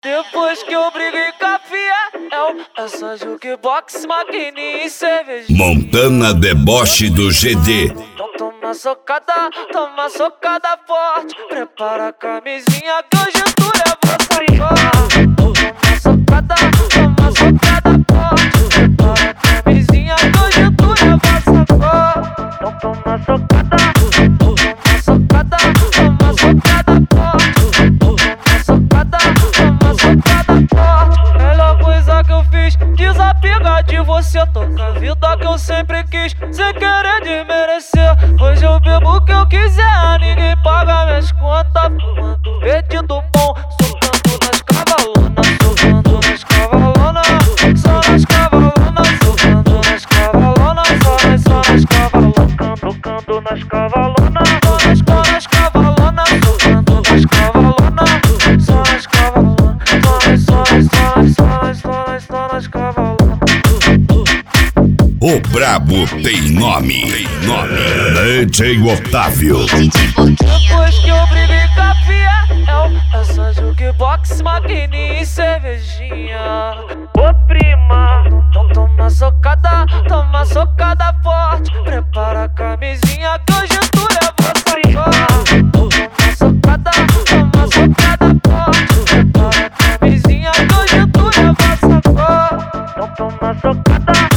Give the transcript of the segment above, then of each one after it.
Depois que eu briguei com a Fiel, é só jukebox, maquininha e cervejinha. Montana Deboche do GD. Então toma socada forte. Prepara a camisinha que hoje tu leva sacode. Toma socada forte. Prepara a camisinha que hoje tu leva sacode. Então toma socada forte. Melhor coisa que eu fiz, desapegar de você. Toca a vida que eu sempre quis, sem querer desmerecer. Hoje eu bebo o que eu quiser, ninguém paga minhas contas. Fumando vestido bom, socando nas cavalonas. Socando nas cavalonas, só nas cavalonas. Socando nas cavalonas, só nas cavalonas. Tocando nas cavalonas, só nas cavalonas. Socando nas cavalonas, só nas cavalonas. O brabo tem nome. DJ Otávio. Depois que eu briguei com a Fiel, é só jukebox, maquininha e cervejinha. Ô prima, então toma socada forte. Prepara a camisinha que hoje tu leva sacode. Toma socada forte. Prepara a camisinha que hoje tu leva sacode. Então toma socada forte.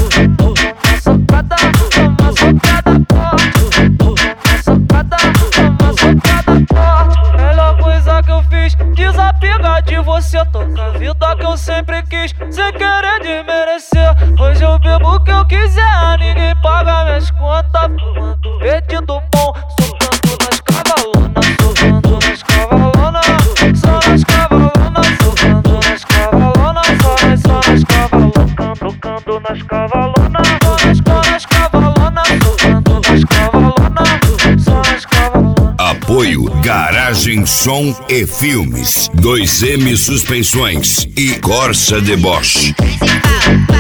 Melhor coisa que eu fiz, desapegar de você. Toca a vida que eu sempre quis, sem querer desmerecer. Hoje eu bebo o que eu quiser, ninguém paga minhas contas. Fumando vestido bom, socando nas cavalonas. Socando nas cavalonas, só nas cavalonas. Socando nas cavalonas, só nas cavalonas. Tocando nas cavalonas, só nas cavalonas. Tocando nas cavalonas, só nas cavalonas. Apoio Garagem Som e Filmes, 2M Suspensões e Corsa Deboche.